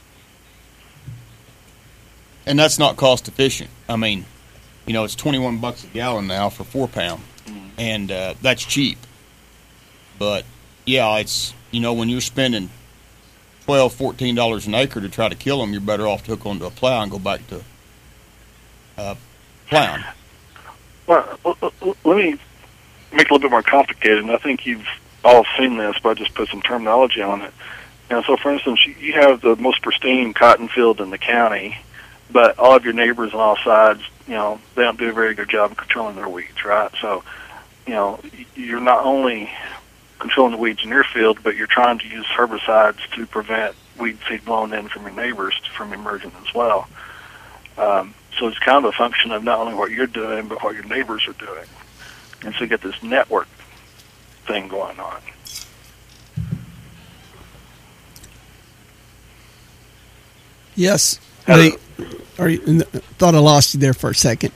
And that's not cost efficient. I mean, you know, it's twenty-one bucks a gallon now for four pound, and uh, that's cheap. But, yeah, it's, you know, when you're spending twelve dollars, fourteen dollars an acre to try to kill them, you're better off to hook onto a plow and go back to uh, plowing. Well, let me make it a little bit more complicated, and I think you've all seen this, but I just put some terminology on it. And so, for instance, you have the most pristine cotton field in the county, but all of your neighbors on all sides, you know, they don't do a very good job of controlling their weeds, right? So, you know, you're not only controlling the weeds in your field, but you're trying to use herbicides to prevent weed seed blown in from your neighbors from emerging as well. Um, So it's kind of a function of not only what you're doing, but what your neighbors are doing. And so you get this network thing going on. Yes. Are you, are you, thought I lost you there for a second.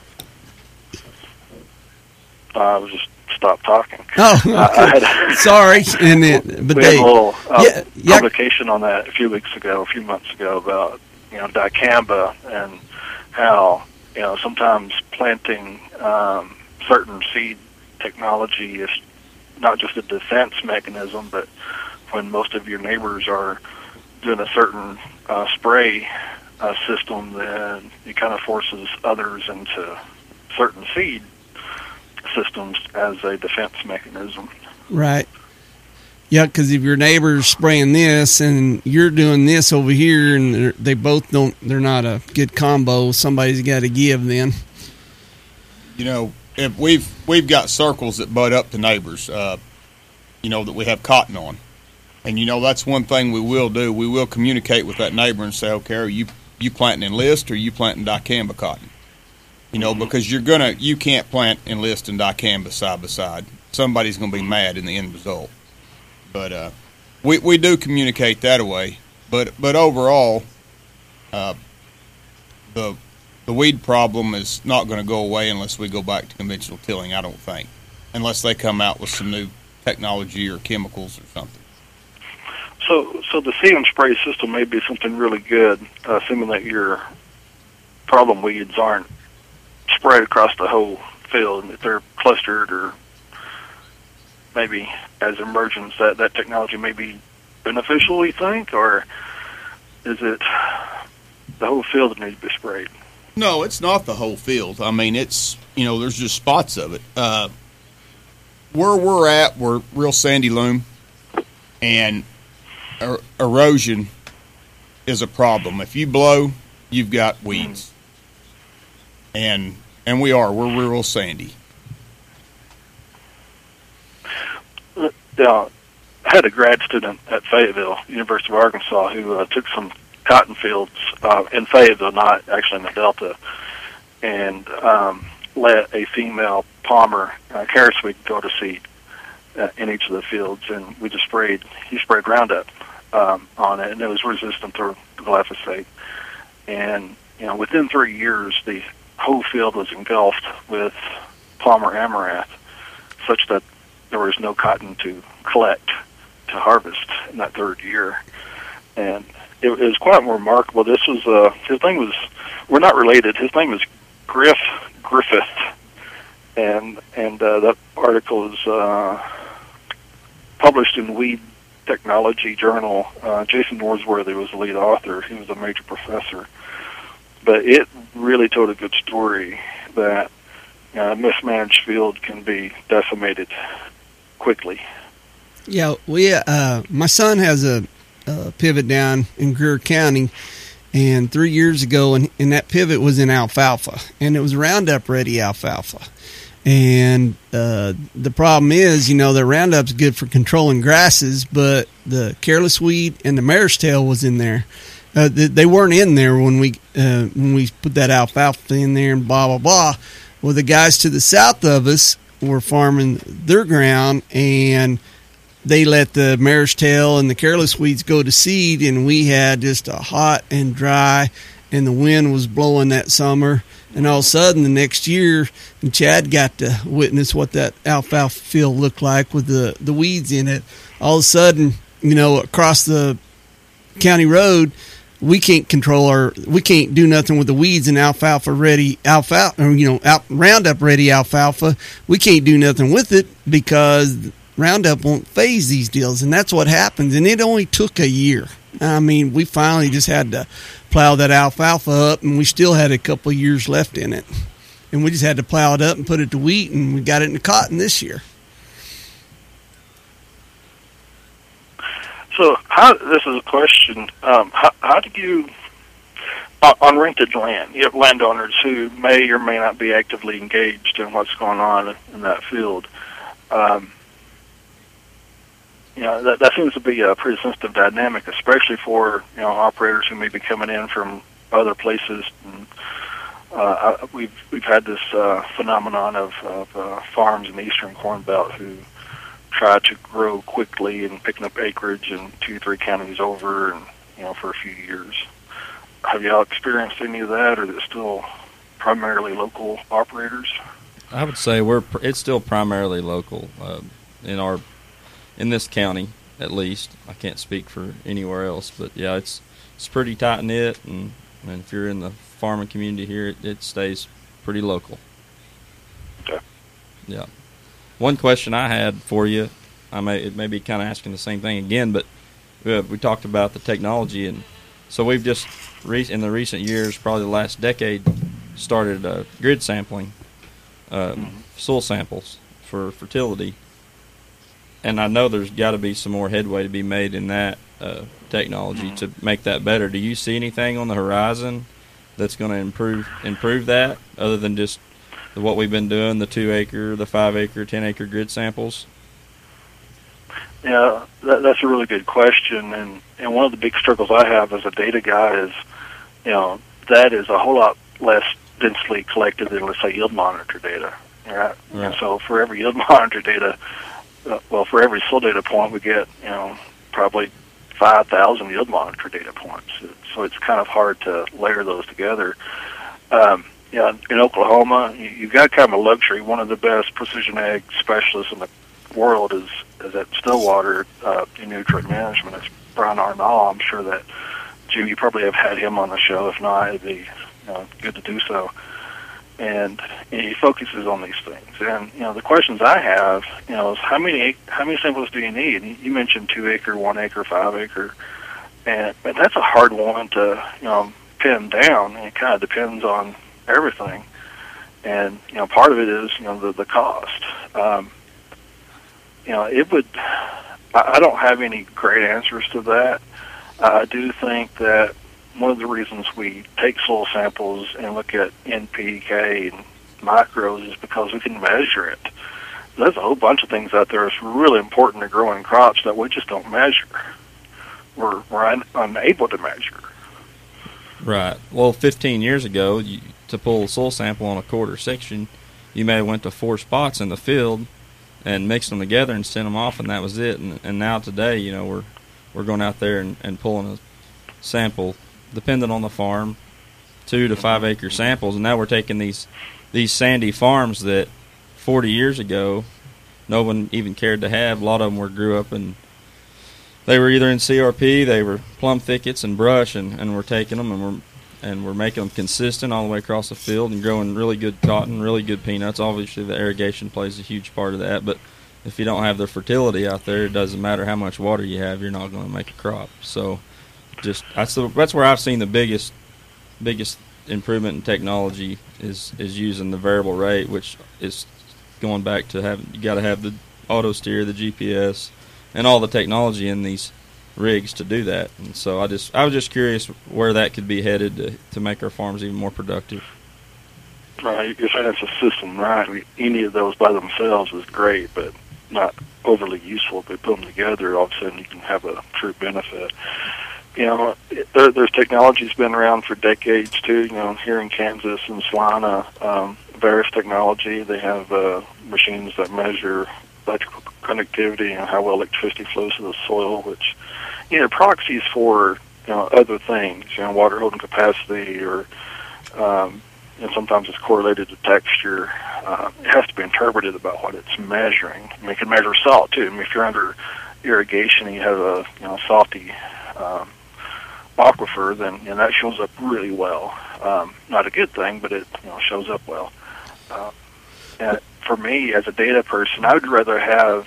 Uh, I was just stopped talking. Oh, okay. I had, sorry. And then, but we they, had a little uh, yeah, yeah. publication on that a few weeks ago, a few months ago, about, you know, dicamba and how, you know, sometimes planting um, certain seed technology is not just a defense mechanism, but when most of your neighbors are doing a certain uh, spray uh, system, then it kind of forces others into certain seed systems as a defense mechanism. Right. Yeah, because if your neighbor's spraying this and you're doing this over here, and they both don't, they're not a good combo. Somebody's got to give then. You know, if we've we've got circles that butt up to neighbors, uh, you know, that we have cotton on, and you know that's one thing we will do. We will communicate with that neighbor and say, okay, are you you planting Enlist or are you planting dicamba cotton? You know, mm-hmm. because you're gonna you can't plant Enlist and dicamba side by side. Somebody's gonna be mad in the end result. But uh, we we do communicate that way. But but overall, uh, the the weed problem is not going to go away unless we go back to conventional tilling. I don't think, unless they come out with some new technology or chemicals or something. So so the see and spray system may be something really good, uh, assuming that your problem weeds aren't spread across the whole field, and if they're clustered or maybe as emergence, that, that technology may be beneficial, we think, or is it the whole field that needs to be sprayed? No, it's not the whole field. I mean, it's, you know, there's just spots of it. Uh, where we're at, we're real sandy loam, and er- erosion is a problem. If you blow, you've got weeds, and and we are we're rural sandy. Yeah, I had a grad student at Fayetteville, University of Arkansas, who uh, took some cotton fields uh, in Fayetteville, not actually in the Delta, and um, let a female palmer uh, carrotweed go to seed uh, in each of the fields, and we just sprayed. He sprayed Roundup um, on it, and it was resistant to glyphosate. And you know, within three years, the whole field was engulfed with Palmer amaranth, such that there was no cotton to collect to harvest in that third year. And it, it was quite remarkable. This was uh, his name was we're not related. His name was Griff Griffith, and and uh, that article is uh, published in Weed Technology Journal. Uh, Jason Norsworthy was the lead author. He was a major professor, but it really told a good story that uh, a mismanaged field can be decimated quickly. Yeah, we uh, my son has a, a pivot down in Greer County, and three years ago, and, and that pivot was in alfalfa, and it was Roundup ready alfalfa. And uh, the problem is, you know, the Roundup's good for controlling grasses, but the careless weed and the mare's tail was in there. Uh, they weren't in there when we uh, when we put that alfalfa in there, and blah blah blah. Well, the guys to the south of us were farming their ground, and they let the mare's tail and the careless weeds go to seed, and we had just a hot and dry, and the wind was blowing that summer. And all of a sudden, the next year, and Chad got to witness what that alfalfa field looked like with the, the weeds in it. All of a sudden, you know, across the county road, we can't control our, we can't do nothing with the weeds in alfalfa ready alfalfa, or, you know, out, Roundup ready alfalfa. We can't do nothing with it because Roundup won't phase these deals, and that's what happens. And it only took a year. I mean, we finally just had to plow that alfalfa up, and we still had a couple of years left in it. And we just had to plow it up and put it to wheat, and we got it into cotton this year. So, how, this is a question. Um, how, how do you, uh, on rented land, you have landowners who may or may not be actively engaged in what's going on in that field. Um, you know, that, that seems to be a pretty sensitive dynamic, especially for, you know, operators who may be coming in from other places. And, uh, we've we've had this uh, phenomenon of, of uh, farms in the Eastern Corn Belt who try to grow quickly and picking up acreage in two, three counties over, and you know, for a few years. Have y'all experienced any of that, or is it still primarily local operators? I would say we're it's still primarily local uh, in our in this county, at least. I can't speak for anywhere else, but yeah, it's it's pretty tight knit, and, and if you're in the farming community here, it, it stays pretty local. Okay. Yeah. One question I had for you, I may it may be kind of asking the same thing again, but we, we talked about the technology, and so we've just re- in the recent years, probably the last decade, started uh, grid sampling, uh, mm-hmm. soil samples for fertility, and I know there's got to be some more headway to be made in that uh, technology mm-hmm. to make that better. Do you see anything on the horizon that's going to improve improve that, other than just what we've been doing, the two acre, the five acre, ten acre grid samples? Yeah, that, that's a really good question, and and one of the big struggles I have as a data guy is, you know, that is a whole lot less densely collected than, let's say, yield monitor data, right? Right. And so for every yield monitor data, uh, well, for every soil data point, we get, you know, probably five thousand yield monitor data points. So it's kind of hard to layer those together. Um, Yeah, in Oklahoma, you, you've got kind of a luxury. One of the best precision ag specialists in the world is, is at Stillwater uh, in nutrient management. It's Brian Arnall. I'm sure that, Jim, you probably have had him on the show. If not, it'd be you know, good to do so. And you know, he focuses on these things. And you know, the questions I have, you know, is how many how many samples do you need? And you mentioned two acre, one acre, five acre, and but that's a hard one to you know pin down. And it kind of depends on everything, and you know, part of it is you know the the cost. Um, you know, it would. I, I don't have any great answers to that. I do think that one of the reasons we take soil samples and look at N P K and micros is because we can measure it. There's a whole bunch of things out there that's really important to growing crops that we just don't measure. We're, we're un, unable to measure. Right. Well, fifteen years ago, you, to pull a soil sample on a quarter section, you may have went to four spots in the field and mixed them together and sent them off, and that was it. And, and now today, you know, we're we're going out there and, and pulling a sample, depending on the farm, two to five acre samples, and now we're taking these these sandy farms that forty years ago no one even cared to have. A lot of them were grew up in, they were either in C R P, they were plum thickets and brush, and, and we're taking them and we're and we're making them consistent all the way across the field and growing really good cotton, really good peanuts. Obviously, the irrigation plays a huge part of that, but if you don't have the fertility out there, it doesn't matter how much water you have, you're not going to make a crop. So, just that's the, that's where I've seen the biggest biggest improvement in technology is is using the variable rate, which is going back to having, you got to have the auto steer, the G P S, and all the technology in these rigs to do that. And so I just I was just curious where that could be headed to, to make our farms even more productive. Right, you're saying it's a system, right? We, any of those by themselves is great, but not overly useful. If we put them together, all of a sudden you can have a true benefit. You know, there, there's technology's been around for decades too. You know, here in Kansas and Salina, um, various technology. They have uh, machines that measure electrical conductivity and how well electricity flows to the soil, which, you know, proxies for, you know, other things. You know, water holding capacity, or um, and sometimes it's correlated to texture. Uh, it has to be interpreted about what it's measuring. I mean, it can measure salt too. I mean, if you're under irrigation and you have a, you know, salty um, aquifer, then, you know, that shows up really well. Um, not a good thing, but it, you know, shows up well. Uh, and for me, as a data person, I would rather have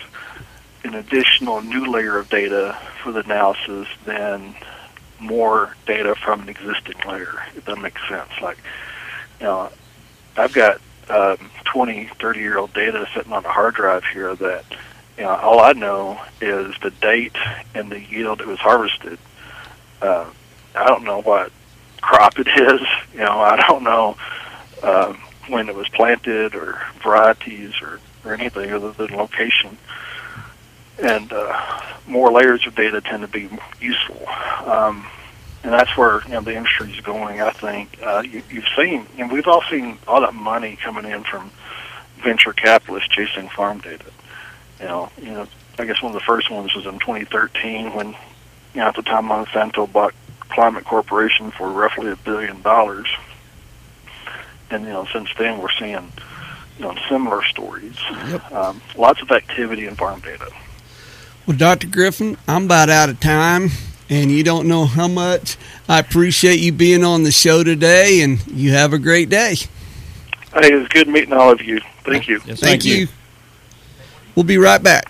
an additional new layer of data for the analysis than more data from an existing layer, if that makes sense. Like, you know, I've got um, twenty, thirty-year-old data sitting on a hard drive here that, you know, all I know is the date and the yield it was harvested. Uh, I don't know what crop it is. You know, I don't know um, when it was planted or varieties or, or anything other than location. And uh, more layers of data tend to be useful. Um, and that's where, you know, the industry is going, I think. Uh, you, you've seen, and we've all seen all that money coming in from venture capitalists chasing farm data. You know, you know, I guess one of the first ones was in twenty thirteen when, you know, at the time Monsanto bought Climate Corporation for roughly a billion dollars. And, you know, since then we're seeing, you know, similar stories. Yep. Um, lots of activity in farm data. Well, Doctor Griffin, I'm about out of time, and you don't know how much I appreciate you being on the show today, and you have a great day. Hey, it was good meeting all of you. Thank you. Yes, thank, thank you. you. We'll be right back.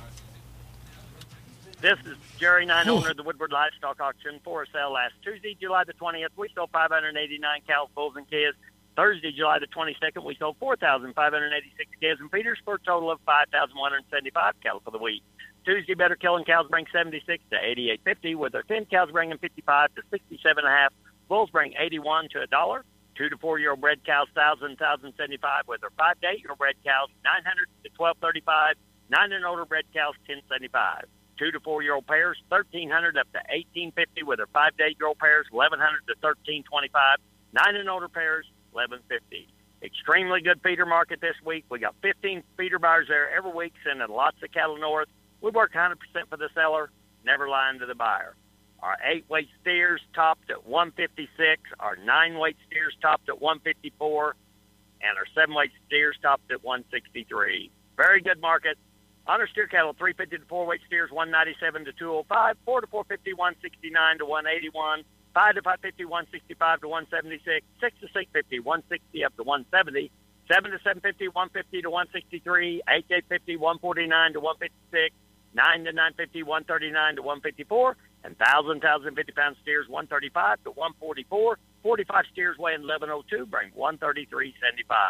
This is Jerry Nine, owner of the Woodward Livestock Auction. For sale last Tuesday, July the twentieth, we sold five hundred eighty-nine cows, bulls, and calves. Thursday, July the twenty-second, we sold four thousand five hundred eighty-six calves and feeders for a total of five thousand one hundred seventy-five cattle for the week. Tuesday, better killing cows bring seventy-six to eighty-eight fifty, with their thin cows bringing fifty-five to sixty-seven and a half. Bulls bring eighty-one to a dollar. Two to four year old bred cows, thousand, thousand seventy-five, with their five to eight year old bred cows, nine hundred to twelve thirty-five. Nine and older bred cows, ten seventy-five. Two to four year old pairs, thirteen hundred up to eighteen fifty, with their five to eight year old pairs, eleven hundred to thirteen twenty-five. Nine and older pairs, eleven fifty. Extremely good feeder market this week. We got fifteen feeder buyers there every week, sending lots of cattle north. We work one hundred percent for the seller, never lying to the buyer. Our eight weight steers topped at one fifty-six. Our nine weight steers topped at one fifty-four, and our seven weight steers topped at one sixty-three. Very good market. On our steer cattle, three fifty to four weight steers, one ninety-seven to two oh five, four to four fifty, one sixty-nine to one eighty-one, five to five fifty, one sixty-five to one seventy-six, six to six fifty, one sixty up to one seventy, seven to seven fifty, one fifty to one sixty-three, eight to eight fifty, one forty-nine to one fifty-six, nine to nine fifty, one thirty-nine to one fifty-four, and one thousand, one thousand fifty pound steers, one thirty-five to one forty-four, forty-five steers weighing eleven oh two, bring one thirty-three seventy-five.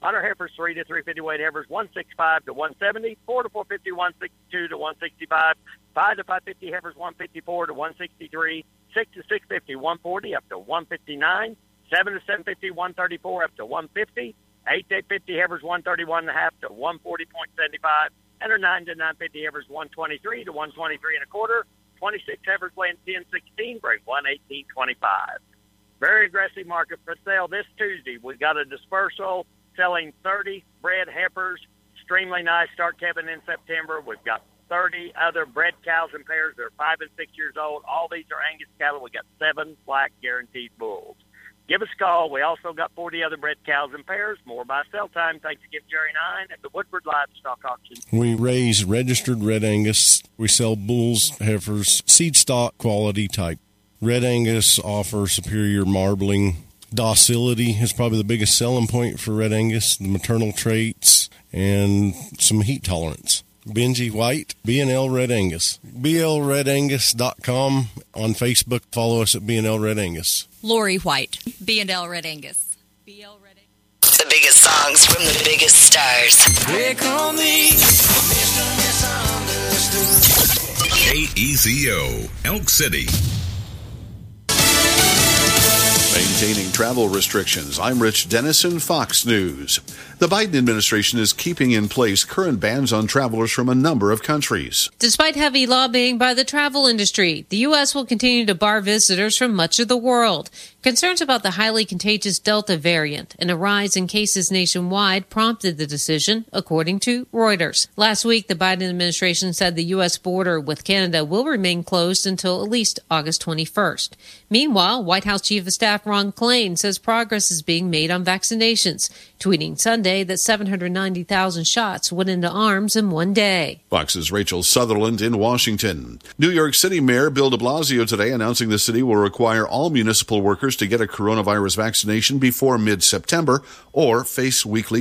On our heifers, three to three fifty weight heifers, one sixty-five to one seventy, four to four fifty, one sixty-two to one sixty-five, five to five fifty heifers, one fifty-four to one sixty-three, six to six fifty, one forty up to one fifty-nine, seven to seven fifty, one thirty-four up to one fifty, eight to eight fifty heifers, one thirty-one and a half to one forty point seven five, and our nine to nine fifty heifers, one twenty-three to one twenty-three and a quarter, twenty-six heifers weighing ten sixteen, bring one eighteen twenty-five. Very aggressive market for sale this Tuesday. We got a dispersal selling thirty bred heifers. Extremely nice start, Kevin, in September. We've got thirty other bred cows and pairs that are five and six years old. All these are Angus cattle. We got seven black guaranteed bulls. Give us a call. We also got forty other bred cows and pairs. More by sell time. Thanks again, Jerry Nine at the Woodward Livestock Auction. We raise registered Red Angus. We sell bulls, heifers, seed stock quality type. Red Angus offers superior marbling. Docility is probably the biggest selling point for Red Angus, the maternal traits, and some heat tolerance. Benji White, B and L Red Angus. B L red angus dot com. On Facebook, follow us at B and L Red Angus. Lori White, B and L Red Angus. B L Red Angus. The biggest songs from the biggest stars. They call me Mister Misunderstood. K E C O, Elk City. Maintaining travel restrictions. I'm Rich Dennison, Fox News. The Biden administration is keeping in place current bans on travelers from a number of countries. Despite heavy lobbying by the travel industry, the U S will continue to bar visitors from much of the world. Concerns about the highly contagious Delta variant and a rise in cases nationwide prompted the decision, according to Reuters. Last week, the Biden administration said the U S border with Canada will remain closed until at least August twenty-first. Meanwhile, White House Chief of Staff Ron Klain says progress is being made on vaccinations, tweeting Sunday that seven hundred ninety thousand shots went into arms in one day. Fox's Rachel Sutherland in Washington. New York City Mayor Bill de Blasio today announcing the city will require all municipal workers to get a coronavirus vaccination before mid-September or face weekly